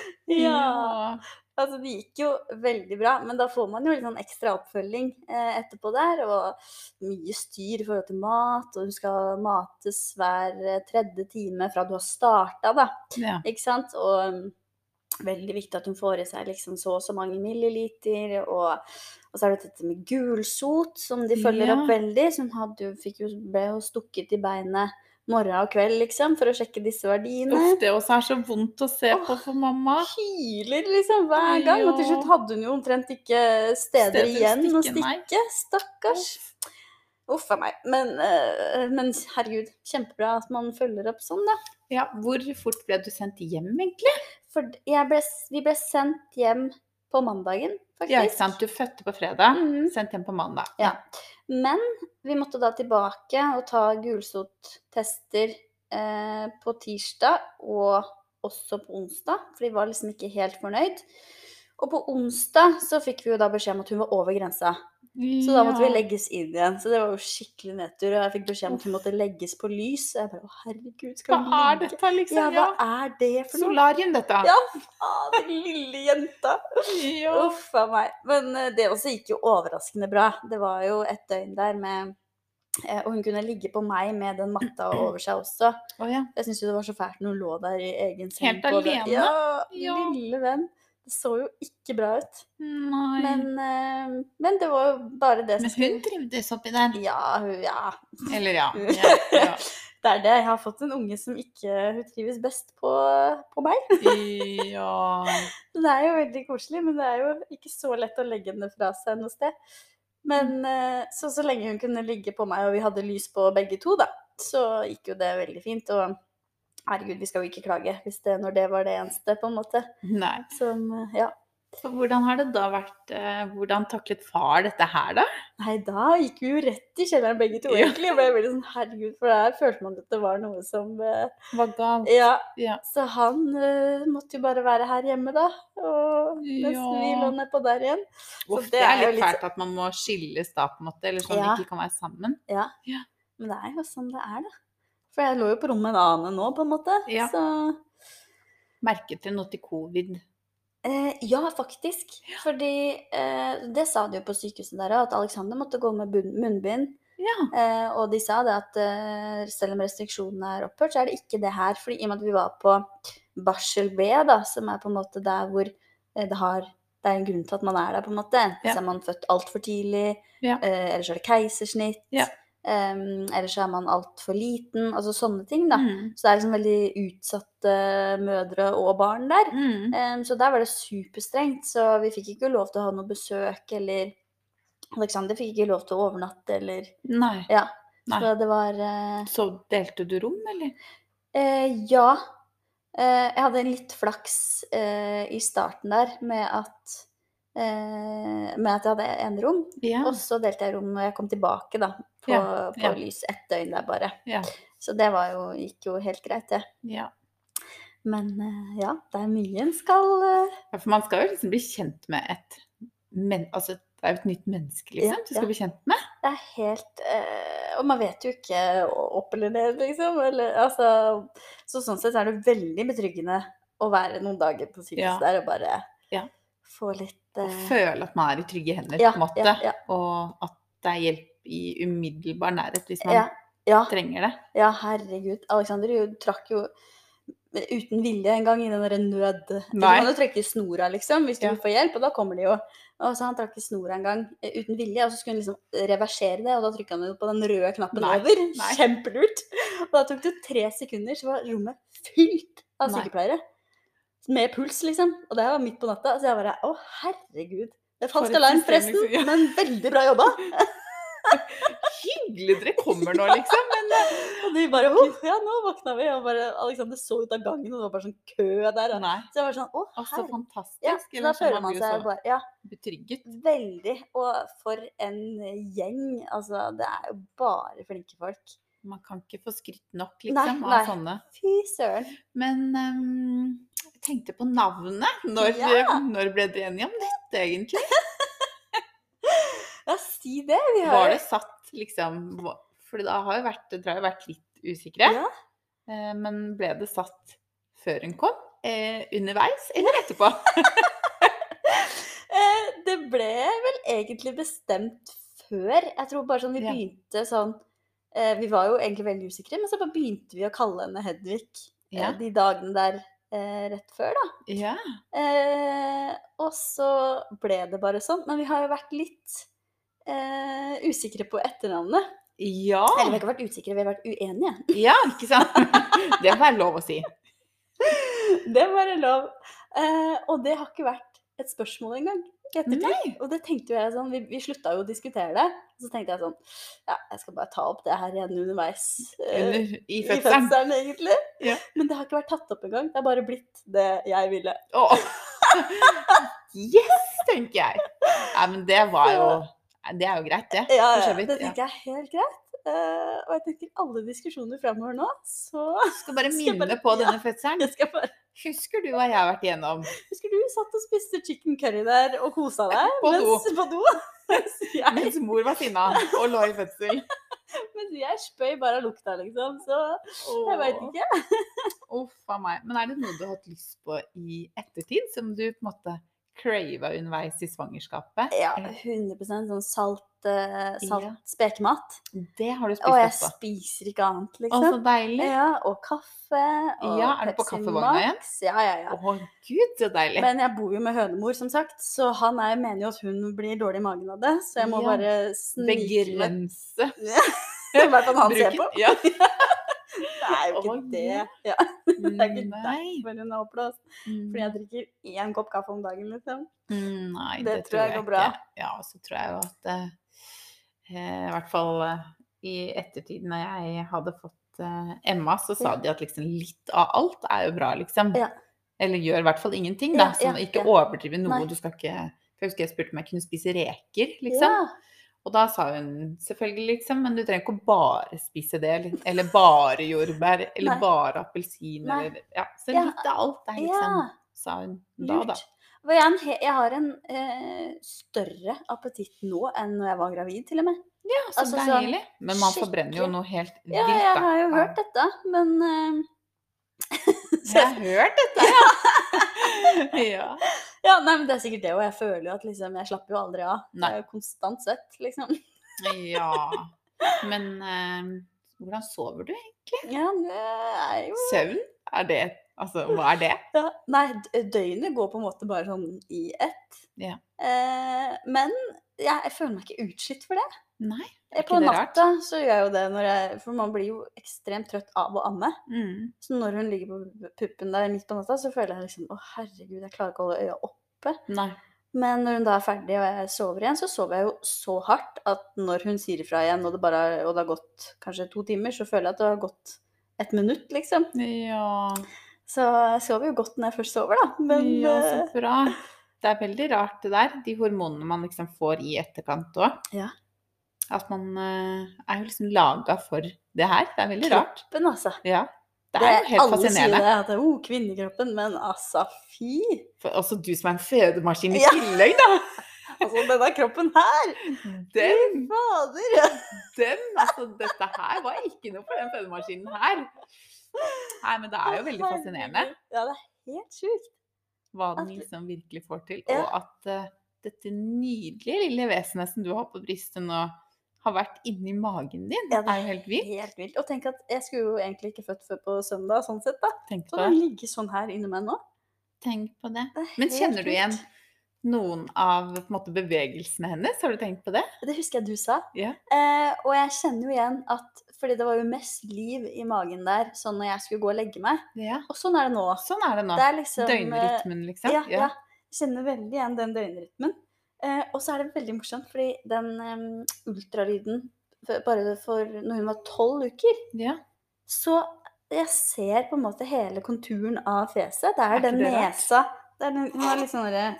Ja. Altså, det gikk jo veldig bra, men da får man jo litt sånn ekstra oppfølging eh, etterpå der, og mye styr i forhold til mat, og du skal mates hver eh, tredje time fra du har startet, da, Ja. ikke sant? Og um, veldig viktig at hun får i seg liksom så og så mange milliliter, og, og så er det dette med gulsot, som de følger Ja. opp veldig, som hadde, fikk jo, ble jo stukket i beinet morgen og kveld, liksom, for å sjekke disse verdiene. Uff, det også er så vondt å se på for mamma. Hyler liksom hver gang, og til slutt hadde hun jo omtrent ikke steder, Steder å igjen å stikke, nei. stikke. Stakkars. Uff a meg. Men, eh, men herregud, kjempebra at man følger opp sånn, da. Ja, hvor fort ble du sendt hjem, egentlig? For jeg ble, vi ble sendt hjem på mandagen, faktisk. Ja, ikke sant? Du fødte på fredag, Mhm. sendt hjem på mandag. Ja. Men vi måtte da tilbake og ta gulsottester eh, på tirsdag og også på onsdag, for de var liksom ikke helt fornøyd. Og på onsdag så fikk vi jo da beskjed om at hun var over grensa. Så da måtte vi legges inn igjen. Så det var jo skikkelig nedtur. Og jeg fikk beskjed om at hun måtte legges på lys. Og jeg bare, å herregud, skal Hva hun er ligge? dette, liksom? Ja, hva er det for noe? Solarium, dette. Ja, faen, den lille jenta. Ja. Uff a meg. Men eh, det også gikk jo overraskende bra. Det var jo et døgn der med eh, Og hun kunne ligge på meg med den matta over seg også. Å ja. Jeg syntes jo det var så fælt når hun lå der i egen seng. Helt på det. alene? Ja, Ja. lille venn. Det så jo ikke bra ut. Nei. Men, eh, men det var jo bare det som Men hun trivdes oppi der. Ja, hun, ja. Eller ja. ja, ja. Det er det. Jeg har fått en unge som ikke hun trives best på, på meg. Ja. Det er jo veldig koselig, men det er jo ikke så lett å legge henne fra seg noe sted. Men eh, så, så lenge hun kunne ligge på meg, og vi hadde lys på begge to, da, så gikk jo det veldig fint. Og herregud, vi skal jo ikke klage hvis det, når det var det eneste, på en måte. Nei. Som, eh, ja. Så hvordan har det da vært, eh, hvordan taklet far dette her da? Nei, da gikk vi jo rett i kjelleren begge to, Ja. egentlig. Jeg ble veldig sånn, herregud, for der følte man at det var noe som eh, Hva galt? Ja, Ja. så han eh, måtte jo bare være her hjemme da, og mens Ja. vi lå ned på der igjen. Så Uff, det det er er jo litt litt fælt at man må skilles da, på en måte, eller sånn Ja. de ikke kan være sammen. Ja, Ja. men det er jo sånn det er da. For jeg lå jo på rommet med en annen nå, på en måte. Ja. Så Merket dere noe til covid? eh, ja, faktisk. Fordi eh, det sa de jo på sykehuset der også, at Alexander måtte gå med bunn- munnbind. Ja. Eh, og de sa det at eh, selv om restriksjonene er opphørt, så er det ikke det her. Fordi i og med at vi var på barsel B, da, som er på en måte der hvor eh, det har det er en grunn til at man er der, på en måte. Enten Ja. så er man født altfor tidlig, Ja. eh, eller så er det keisersnitt, Ja. em, eller så er man altfor liten, altså sånne ting, da. Mm. Så det er liksom veldig utsatte mødre og barn der. Mm. Em, så der var det superstrengt, så vi fikk ikke lov til å ha noe besøk, eller Alexander fikk ikke lov til å overnatte, eller Nei. Ja. Nei. Så det var eh, Så delte du rom, eller? Eh, ja. Eh, jeg hadde litt flaks eh, i starten der med at, eh, med at jeg hadde enerom. Ja. Og så delte jeg rom når jeg kom tilbake da, på, Ja, på ja. lys ett døgn der bare. Ja. Så det var jo, gikk jo helt greit, det. Ja. Men eh, ja, det er mye en skal eh, Ja, for man skal jo liksom bli kjent med et men, altså, det er jo et nytt menneske, liksom, Ja, du skal ja. bli kjent med. Det er helt eh, og man vet jo ikke opp eller ned, liksom. Eller, altså, så sånn sett er det veldig betryggende å være noen dager på sykehuset Ja. der og bare Ja. få litt Og eh, føle at man er i trygge hender, Ja, på en måte. ja, ja. Og at det er hjelp i umiddelbar nærhet hvis man Ja, ja, trenger det. ja, herregud. Alexander jo, trakk jo uten vilje en gang i den der nød... Du Nei. kan jo trekke i snora, liksom, hvis du Ja. vil få hjelp, og da kommer de jo. Og så han trakk i snora en gang eh, uten vilje, og så skulle han liksom reversere det, og da trykket han jo på den røde knappen Nei, over. nei. Kjempelurt. Og da tok det tre sekunder, så var rommet fylt av Nei. sykepleiere. Med puls, liksom. Og det her var midt på natta, så jeg bare, å herregud. Det er For falsk et alarm, system, forresten, liksom, ja. men veldig bra jobba. Hyggelig dere kommer nå, liksom. Men eh, Og de bare, «Åh, ja, nå våkna vi, og bare, Alexander så ut av gangen, og det var bare sånn kø der. Og nei. så jeg var sånn, å Altså, herregud. fantastisk. Ja, så da Eller sånn, føler man blir jo seg så bare, ja, betrygget. veldig. Og for en gjeng, altså, det er jo bare flinke folk. Man kan ikke få skrytt nok, Nei, liksom, nei. av sånne. Fy søren. Men ehm, jeg tenkte på navnet. Når, Ja. når ble dere enige om dette, egentlig? Ja, si det. Vi har Var jo- det satt, liksom hva- For det har jo vært, dere har jo vært litt usikre. Ja. Eh, Men ble det satt før hun kom? Eh, underveis, eller etterpå? Eh, det ble vel egentlig bestemt før. Jeg tror bare sånn vi Ja. begynte sånn eh, Vi var jo egentlig veldig usikre, men så bare begynte vi å kalle henne Hedvig eh, Ja. de dagene der eh, rett før, da. Ja. Eh, og så ble det bare sånn. Men vi har jo vært litt eh, usikre på etternavnet. Ja. Eller vi har ikke vært usikre, vi har vært uenige. Ja, ikke sant? Det må være lov å si. Det må være lov. Eh, og det har ikke vært et spørsmål engang. i ettertid. Nei. Og det tenkte jo jeg sånn, vi, vi slutta jo å diskutere det. Og så tenkte jeg sånn, ja, jeg skal bare ta opp det her igjen underveis. eh, Under, I I fødselen. fødselen, egentlig. Ja. Men det har ikke vært tatt opp engang. Det har bare blitt det jeg ville. Åh. Yes, tenker jeg. Ja, men det var jo Det er jo greit, det. Ja, for så ja, vidt, det ja. tenker jeg er helt greit. Eh, og jeg tenker alle diskusjoner fremover nå, så Skal bare Skal minne bare- på ja. denne fødselen. jeg skal bare Husker du hva jeg har vært igjennom? Husker du satt og spiste chicken curry der og kosa deg? På do. mens, på do. Mens jeg, Mens mor var sinna og lå i fødsel. mens jeg spøy bare av lukta, liksom. Så jeg veit ikke. Uff a meg. Men er det noe du har hatt lyst på i ettertid, som du på en måte crava underveis i svangerskapet? Ja, Eller- hundre prosent sånn salt, eh, salt Ja. spekemat. Det har du spist Og jeg etterpå. spiser ikke annet, Å, liksom. så deilig. Ja, og kaffe, og Ja, er du på Pepsi kaffevogna igjen? Max. Ja, ja, ja. Å, gud, så deilig. Men jeg bor jo med hønemor, som sagt, så han er, mener jo at hun blir dårlig i magen av det. Så jeg må Ja. bare snike meg. Begrense I hvert fall han ser bruken. på. Ja. Det er jo ikke Å, det. ja. Ja. Det er ikke Nei. derfor hun er oppblåst. Fordi jeg drikker én kopp kaffe om dagen, liksom. Mm, Nei, Det tror jeg går bra. ikke. Ja, så tror jeg jo at eh, eh, i hvert fall eh, i ettertid når jeg hadde fått eh, Emma, så sa Ja. de at liksom litt av alt er jo bra, liksom. Ja. Eller gjør i hvert fall ingenting, da. Ja, Så ja, ikke ja. overdrive noe. Nei. Du skal ikke For jeg husker jeg spurte om jeg kunne spise reker, liksom. Ja. Og da sa hun selvfølgelig, liksom, men du trenger ikke å bare spise det, eller, eller bare jordbær, eller Nei. bare appelsin, Nei. eller Ja, så Ja. litt av alt er liksom, Ja. sa hun da, da. Lurt. Og jeg, er en he- jeg har en eh, større appetitt nå enn når jeg var gravid, til og med. Ja, så Altså, sånn deilig. Men man forbrenner jo skikkelig. noe helt vilt, Ja, jeg da. har jo Ja. hørt dette, men eh, Jeg har hørt dette, ja. ja. Ja, nei, men det er sikkert det, og jeg føler jo at liksom, jeg slapper jo aldri av. Det Nei. er jo konstant svett, liksom. Ja. Men eh, hvordan sover du egentlig? Ja, det er jo Søvn? Er det Altså, hva er det? ja. Nei, d- døgnet går på en måte bare sånn i ett. Ja. Eh, men jeg, jeg føler meg ikke utslitt for det. Nei, Eh, er På ikke det rart? natta så gjør jeg jo det, når jeg, for man blir jo ekstremt trøtt av å amme. Mm. Så når hun ligger på puppen der midt på natta, så føler jeg liksom å herregud, jeg klarer ikke å holde øya oppe. Nei. Men når hun da er ferdig og jeg sover igjen, så sover jeg jo så hardt at når hun sier ifra igjen, og det, bare, er- og det har gått kanskje to timer, så føler jeg at det har gått et minutt, liksom. Ja. Så jeg sover jo godt når jeg først sover, da. Men ja, så eh, bra. Det er veldig rart det der, de hormonene man liksom får i etterkant òg. Ja. At man eh, er jo liksom laga for det her. Det er veldig rart. kroppen, altså. Ja. Det er jo helt alle sier fascinerende. det, at det er oh, kvinnekroppen, men altså, fy! For også du som er en fødemaskin i Ja. tillegg, da. Altså, denne kroppen her! Den, Fader! den, altså dette her var ikke noe for den fødemaskinen her. Nei, men det er jo veldig fascinerende Herregud. Ja, det er helt sjukt. hva den At- liksom virkelig får til, Ja. og at eh, dette nydelige lille vesenet som du har på brystet nå, har vært inni magen din, Ja, det er jo helt vilt. Helt vilt. Og tenk at jeg skulle jo egentlig ikke født før på søndag, sånn sett da. Tenk Så på den det. ligger sånn her inni meg nå. Tenk på det. Det er Men helt kjenner du igjen vilt. noen av på en måte, bevegelsene hennes? Har du tenkt på det? Det husker jeg du sa. Ja. Eh, og jeg kjenner jo igjen at, fordi det var jo mest liv i magen der, sånn når jeg skulle gå og legge meg. Ja. Og sånn er det nå. Sånn er det nå. Det er liksom, eh, Døgnrytmen, liksom. Ja, ja. Jeg kjenner veldig igjen den døgnrytmen. Eh, og så er det veldig morsomt, fordi den em, ultralyden, for, bare for når hun var tolv uker, Ja. så jeg ser på en måte hele konturen av fjeset. Det er, Er ikke den det rart? nesa. Det er den, hun har litt sånn derre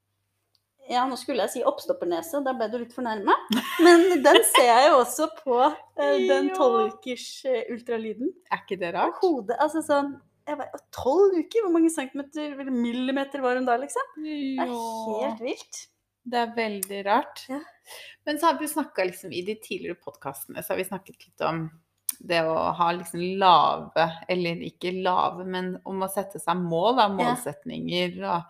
Ja, nå skulle jeg si oppstoppernese, da ble du litt fornærma. Men den ser jeg jo også på eh, den Ja. tolv ukers eh, ultralyden. Er ikke det Og rart? hodet, altså sånn jeg bare, tolv uker? Hvor mange centimeter eller millimeter var hun da, liksom? Det er helt vilt. Det er veldig rart. Ja. Men så har vi snakka liksom i de tidligere podkastene, så har vi snakket litt om det å ha liksom lave, eller ikke lave, men om å sette seg mål, da, målsetninger, og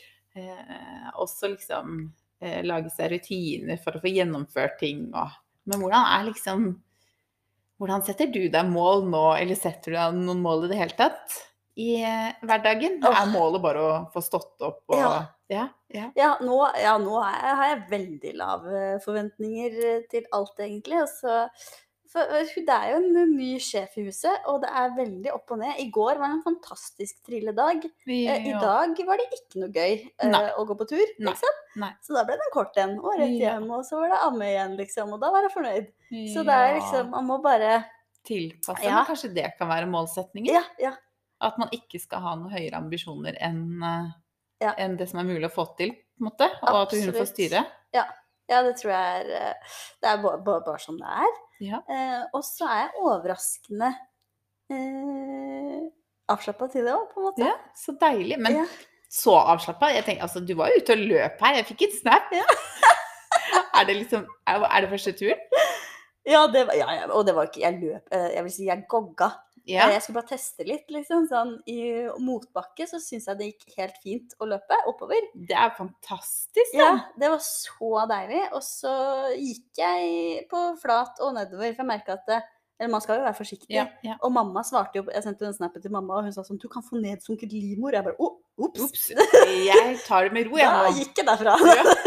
eh, også liksom eh, lage seg rutiner for å få gjennomført ting. Og, men hvordan er liksom Hvordan setter du deg mål nå, eller setter du deg noen mål i det hele tatt i eh, hverdagen? Åh. Er målet bare å få stått opp og Ja. Ja, ja. Ja, nå, ja, nå er jeg, har jeg veldig lave forventninger eh, til alt, egentlig. Og så, for, eh, hun- det er jo en ny sjef i huset, og det er veldig opp og ned. I går var det en fantastisk trilledag. Eh, I Ja. dag var det ikke noe gøy eh, Nei. å gå på tur, Nei. liksom. Nei. Så da ble det en kort en, og rett Ja. hjem, og så var det amme igjen, liksom. Og da var jeg fornøyd. Så det er liksom, man må bare Tilpasse, Ja. men kanskje det kan være målsetningen? Ja, ja. At man ikke skal ha noen høyere ambisjoner enn eh, Ja. enn det som er mulig å få til, på en måte, og at hun får Absolutt. styre. Ja, ja, det tror jeg er eh, Det er bare, bare, bare sånn det er. Ja. Eh, og så er jeg overraskende eh, avslappa til det òg, på en måte. Ja, så deilig. Men Ja. så avslappa. Jeg tenker, altså, du var jo ute og løp her. Jeg fikk en snap. Ja. er det liksom Er er det første turen? Ja, det var, ja, ja, og det var ikke Jeg løp eh, Jeg vil si jeg gogga. Ja. Eh, Jeg skulle bare teste litt, liksom. Sånn, I motbakke så syns jeg det gikk helt fint å løpe oppover. Det er fantastisk, da. Ja, det var så deilig. Og så gikk jeg på flat og nedover, for jeg merka at det, eller man skal jo være forsiktig. Ja, ja. Og mamma svarte jo, jeg sendte jo en snappet til mamma, og hun sa sånn, du kan få nedsunket livmor. Jeg bare, oh, ups. Ops. Jeg tar det med ro, jeg Da nå. gikk jeg derfra.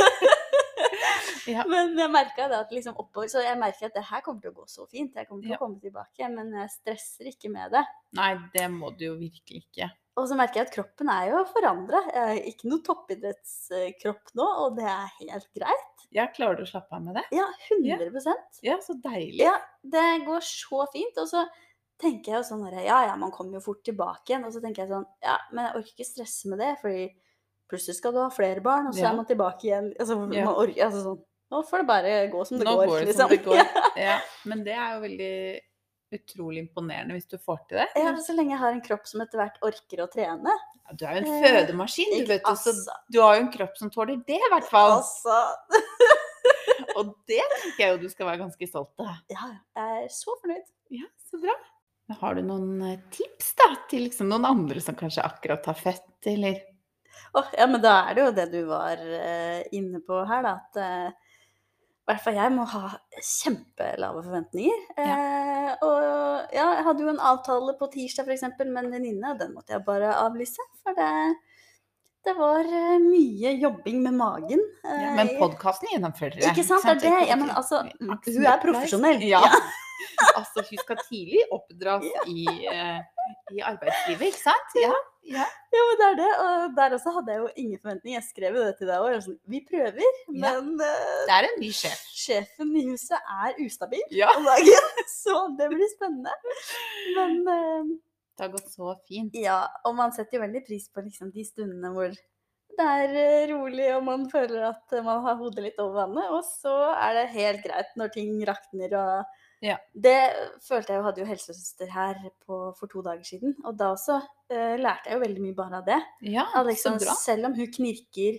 Ja. Men jeg merket det at liksom oppover, så jeg merker at det her kommer til å gå så fint. Jeg kommer til Ja. å komme tilbake, men jeg stresser ikke med det. Nei, det må du jo virkelig ikke. Og så merker jeg at kroppen er jo forandret. Jeg er ikke noe toppidrettskropp nå, og det er helt greit. Ja, klarer du å slappe av med det? Ja, hundre prosent. Ja, så deilig. Ja, det går så fint. Og så tenker jeg jo sånn, der, ja, ja, man kommer jo fort tilbake igjen. Og så tenker jeg sånn, ja, men jeg orker ikke stresse med det, fordi plutselig skal du ha flere barn, og så Ja. er man tilbake igjen. Altså, Ja. man orker, altså sånn, nå får det bare gå som det Nå går, går det liksom. som det går. Ja, men det er jo veldig utrolig imponerende hvis du får til det. Ja, så lenge jeg har en kropp som etter hvert orker å trene. Ja, du er jo en Eh, fødemaskin, du ikke- vet jo, så altså. du har jo en kropp som tåler det i hvert fall. Altså, Og det tenker jeg jo du skal være ganske stolt av. ja, jeg er så fornøyd. Ja, så bra. Men har du noen eh, tips da, til liksom noen andre som kanskje akkurat har født, eller? Åh, ja, men da er det jo det du var eh, inne på her, da, at eh, i hvert fall jeg må ha kjempelave forventninger. Eh, og ja, jeg hadde jo en avtale på tirsdag for eksempel med en venninne, og den måtte jeg bare avlyse, for det, det var eh, mye jobbing med magen. Ja, eh, men i- podcasten gjennomfører det. Ikke sant, det er det. Ja, men altså, hun er profesjonell. Ja. Ja. Altså, hun skal tidlig oppdras i, eh, i arbeidslivet, ikke sant? Ja. Ja. Ja, men det er det, og der også hadde jeg jo ingen forventninger. Jeg skrev jo det til deg også, sånn, vi prøver, Ja. men eh, Det er en ny sjef. sjefen i huset er ustabil Ja. om dagen, så det blir spennende. Men eh, Det har gått så fint. ja, og man setter jo veldig pris på liksom de stundene hvor det er eh, rolig, og man føler at eh, man har hodet litt over vannet, og så er det helt greit når ting rakner. Og Ja. det følte jeg jo, hadde jo helsesøster her på, for to dager siden, og da også eh, lærte jeg jo veldig mye bare av det. Ja, At liksom, så bra. selv om hun knirker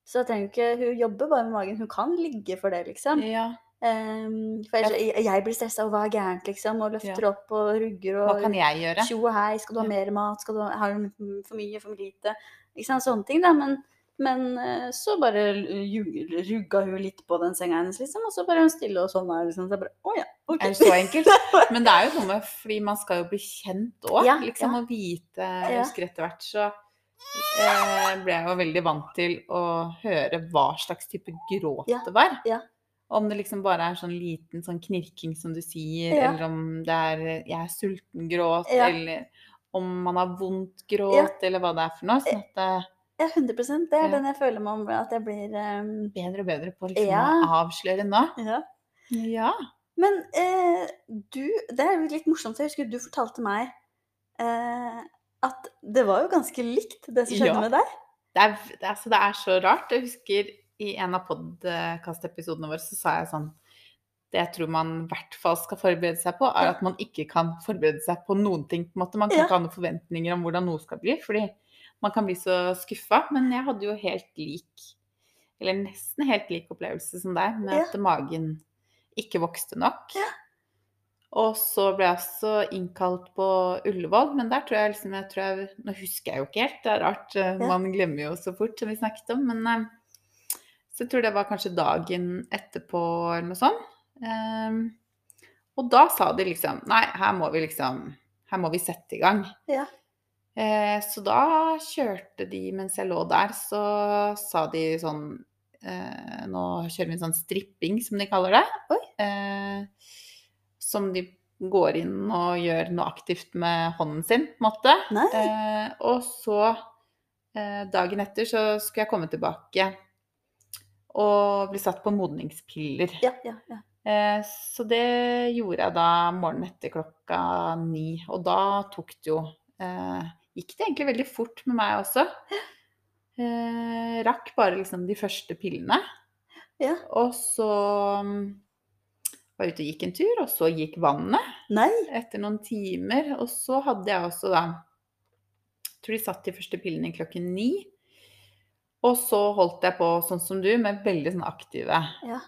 Så jeg trenger ikke, hun jobber bare med magen, hun kan ligge for det, liksom. Ja. Um, for ellers, jeg, jeg blir stresset og hva er gærent, liksom, og løfter Ja. opp og rugger og Hva kan jeg gjøre? tjo og hei, skal du ha Ja. mer mat, skal du ha, har du for mye, for lite, ikke sant, sånne ting da, men, men eh, så bare jug- rugga hun litt på den senga hennes, liksom, og så bare hun stille og sånn der, liksom, så jeg bare, åja, ok. Er det så enkelt? Men det er jo noe med, fordi man skal jo bli kjent også, Ja, liksom, ja. å vite, jeg Ja. husker etter hvert, så eh, ble jeg jo veldig vant til å høre hva slags type gråt Ja, det var. ja. Om det liksom bare er sånn liten sånn knirking som du sier, Ja. eller om det er jeg er sulten gråt, Ja. eller om man har vondt gråt, eller hva det er for noe, sånn at det Ja, hundre prosent, det er Ja. den jeg føler meg om, at jeg blir, um, bedre og bedre på liksom Ja. å avsløre nå. ja. Ja. Men eh, du, det er jo litt morsomt, jeg husker du fortalte meg eh, at det var jo ganske likt det som skjedde Ja. med deg. Det er, det, er, altså, det er så rart. Jeg husker i en av podcast-episodene våre så sa jeg sånn, det jeg tror man i hvert fall skal forberede seg på, er at man ikke kan forberede seg på noen ting. På en måte. Man kan Ja. ikke ha noen forventninger om hvordan noe skal bli, fordi man kan bli så skuffet. Men jeg hadde jo helt lik, eller nesten helt lik opplevelse som deg, med Ja. at magen ikke vokste nok. Ja. Og så ble jeg også innkalt på Ullevål, men der tror jeg liksom, jeg tror jeg, nå husker jeg jo ikke helt, det er rart, eh, Ja. man glemmer jo så fort som vi snakket om, men eh, så jeg tror det var kanskje dagen etterpå eller noe sånt. Um, og da sa de liksom, nei, her må vi liksom, her må vi sette i gang. Ja. Eh, så da kjørte de, mens jeg lå der, så sa de sånn, eh, nå kjører vi en sånn stripping, som de kaller det. Oi. Eh, som de går inn og gjør noe aktivt med hånden sin, på en måte. Nei. Eh, og så, eh, dagen etter, så skulle jeg komme tilbake og bli satt på modningspiller. Ja, ja, ja. Eh, så det gjorde jeg da morgenen etter klokka ni, og da tok det jo, eh, gikk det egentlig veldig fort med meg også. Eh, rakk bare liksom de første pillene, Ja. og så mm, var jeg ute og gikk en tur, og så gikk vannet Nei. etter noen timer, og så hadde jeg også da, jeg tror de satt de første pillene klokken ni, og så holdt jeg på sånn som du, med veldig sånn aktive Ja.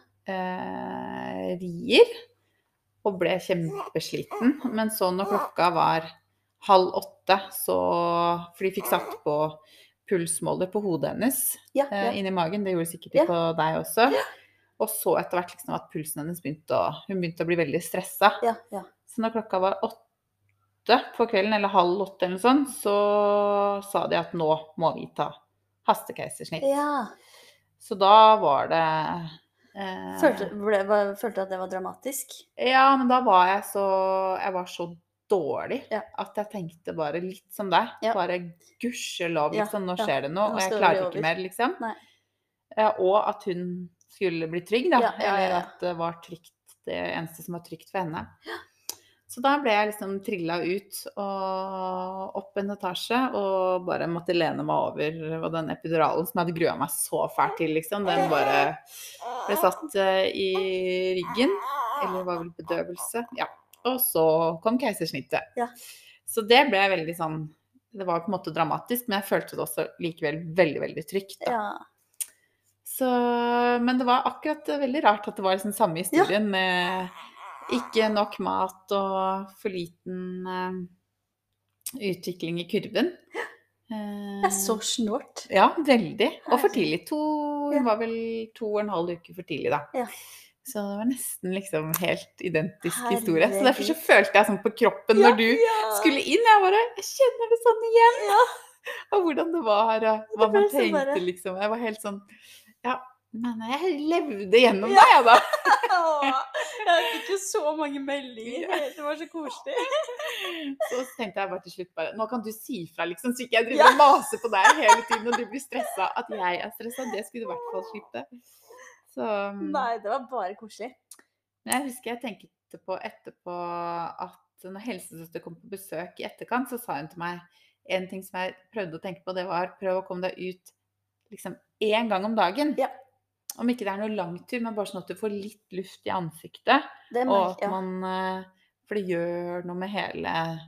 eh, rier, og ble kjempesliten. Men så når klokka var halv åtte, så, for de fikk satt på pulsmåler på hodet hennes Ja, eh, ja. inn i magen, det gjorde sikkert de Ja. på deg også. Og så etter hvert liksom at pulsen hennes begynte å, hun begynte å bli veldig stresset. Ja, ja. Så når klokka var åtte på kvelden, eller halv åtte eller noe sånt, så sa de at nå må vi ta hastekeisersnitt. Ja. Så da var det eh, Følte, ble, var, følte du at det var dramatisk? Ja, men da var jeg så, jeg var så dårlig Ja. at jeg tenkte bare litt som deg. Ja. Bare gudskjelov, Ja, liksom, nå ja. skjer det noe, Nå og jeg skal det klarer bli ikke over. mer, liksom. Nei. Eh, Og at hun skulle bli trygg, da. Ja, ja, ja, Eller ja. at det var trygt, det eneste som var trygt for henne. Så da ble jeg liksom trillet ut og opp en etasje, og bare måtte lene meg over, og den epiduralen som jeg hadde gruet meg så fælt til, liksom, den bare ble satt eh, i ryggen, eller var vel bedøvelse, ja. Og så kom keisersnittet. Ja. Så det ble veldig sånn, det var på en måte dramatisk, men jeg følte det også likevel veldig, veldig trygt, da. Ja. Så, men det var akkurat veldig rart at det var liksom samme historien med ikke nok mat og for liten eh, utvikling i kurven. Eh, Det er så snålt. Ja, veldig. Og for tidlig. To, Ja. hun var vel to og en halv uke for tidlig da. Ja. Så det var nesten liksom helt identisk Herregud. historie. Så derfor så følte jeg sånn på kroppen Ja, når du ja. skulle inn. Jeg bare, jeg kjenner det sånn igjen. Ja. Og hvordan det var, og hva Det man ble så tenkte bare- liksom. Jeg var helt sånn, ja, men jeg levde gjennom det, jeg da. Åh, jeg fikk jo så mange meldinger. Det var så koselig. Så tenkte jeg bare til slutt bare, nå kan du si fra liksom, så ikke jeg Ja. driver og maser på deg hele tiden, og du blir stresset. At jeg er stresset, det skulle du i hvert fall slippe. Så, Nei, det var bare koselig. men jeg husker jeg tenkte på etterpå at når helsesøster kom på besøk i etterkant, så sa hun til meg, en ting som jeg prøvde å tenke på, det var prøv å komme deg ut liksom en gang om dagen. Ja. Om ikke det er noe langtur, men bare sånn at du får litt luft i ansiktet. Det Og merker at jeg. man, eh, for det gjør noe med hele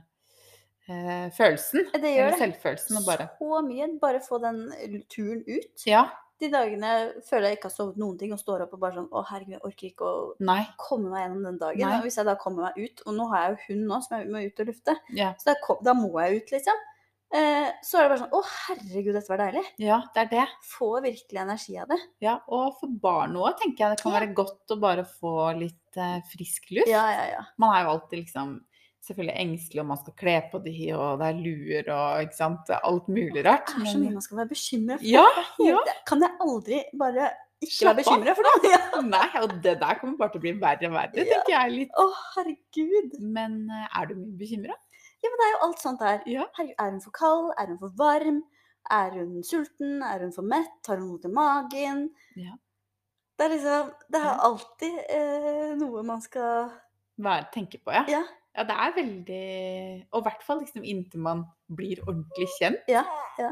eh, følelsen, Det gjør eller det. selvfølelsen, og bare, Så mye. Bare få den turen ut. ja, de dagene føler jeg ikke har sovet noen ting, og står opp og bare sånn, å herregud, jeg orker ikke å Nei. komme meg gjennom den dagen. Nei. Og hvis jeg da kommer meg ut, og nå har jeg jo hund nå, som jeg må ut og lufte, Ja. så da, kom, da må jeg ut, liksom. Eh, så er det bare sånn, å herregud, dette var deilig. Ja, det er det. Får virkelig energi av det. Ja, og for barn også, tenker jeg, det kan Ja. være godt å bare få litt eh, frisk luft. Ja, ja, ja. Man er jo alltid liksom selvfølgelig engstelig om man skal kle på de, og det er luer og ikke sant, alt mulig rart. Det er så mye man skal være bekymret for. Ja, ja. Kan jeg aldri bare ikke Slapp være bekymret for noe? Ja. Nei, og det der kommer bare til å bli verre og verre, Ja. tenker jeg litt. Å, herregud. Men eh, er du mye bekymret? Ja, men det er jo alt sånt her. Ja. Herregud, er hun for kald? Er hun for varm? Er hun sulten? Er hun for mett? Har hun vondt i magen? Ja. Det er liksom, det er Ja. alltid eh, noe man skal, Hva tenker på, ja? ja, Ja, det er veldig, og i hvert fall liksom inntil man blir ordentlig kjent. ja, ja.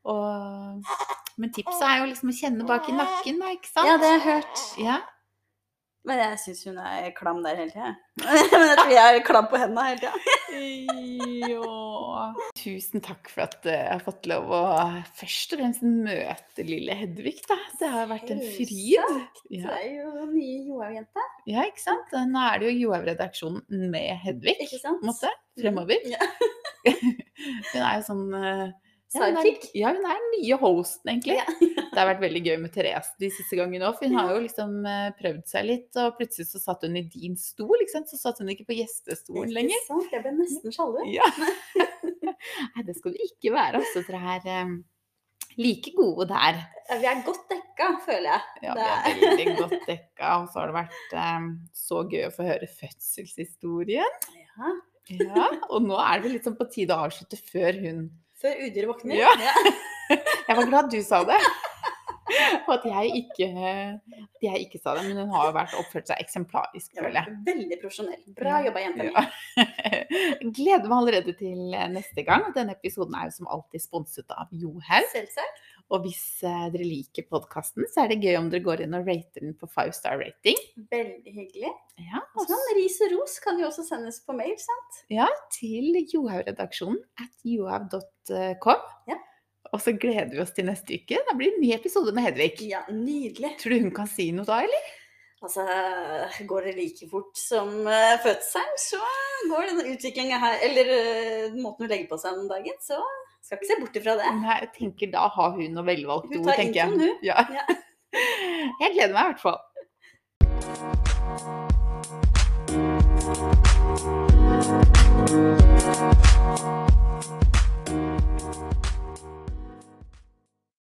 Og, men tipset er jo liksom å kjenne bak i nakken da, ikke sant? Ja, det har jeg hørt. Ja. Men jeg synes hun er klam der hele tiden. Men jeg tror jeg er klam på hendene hele tiden. Ja. Tusen takk for at eh, jeg har fått lov å først og fremst møte lille Hedvig da. Det har vært en fryd. Selvsagt. Det Ja. er jo nye Johaug-jente. Ja, ikke sant? Nå er det jo Johaug-redaksjonen med Hedvig, Ikke sant? på en måte, fremover. Ja. Hun er jo sånn... eh, ja, hun er, Sidekick. ja, hun er den nye hosten, egentlig. Ja. Det har vært veldig gøy med Therese de siste gangene også, for hun har jo liksom eh, prøvd seg litt, og plutselig så satt hun i din stol, ikke sant? Så satt hun ikke på gjestestolen lenger. Ikke sant? Jeg ble nesten sjalu. Ja. Nei, det skal du ikke være, altså. Dere er eh, like gode der. Ja, vi er godt dekka, føler jeg. Ja, Det vi er- er veldig godt dekka, og så har det vært eh, så gøy å få høre fødselshistorien. Ja. Ja, og nå er det vel litt sånn på tide å avslutte før hun... Før udyret våkner. Ja. Jeg var glad du sa det. Og at jeg ikke, at jeg ikke sa det, men hun har jo vært oppført seg eksemplarisk, Det føler var jeg. veldig profesjonell. Bra jobba, jenta mi. Ja. Gleder meg allerede til neste gang. Denne episoden er jo som alltid sponset av Johaug. Selvsagt. Og hvis eh, dere liker podcasten, så er det gøy om dere går inn og rater den på five star rating. Veldig hyggelig. Ja, Og sånn, ris og ros kan jo også sendes på mail, sant? ja til Johaug-redaksjonen at johaug punktum com. Ja. Og så gleder vi oss til neste uke. Da blir det en ny episode med Hedvig. Ja, nydelig. Tror du hun kan si noe da, eller? Altså, går det like fort som uh, fødselen, så går denne utviklingen her, eller uh, måten hun legger på seg om dagen, så skal ikke se bort ifra det. Nei, jeg tenker da har hun noe velvalgt Hun ord, tar tenker jeg. introen, hun. Ja. Ja. Jeg gleder meg i hvert fall.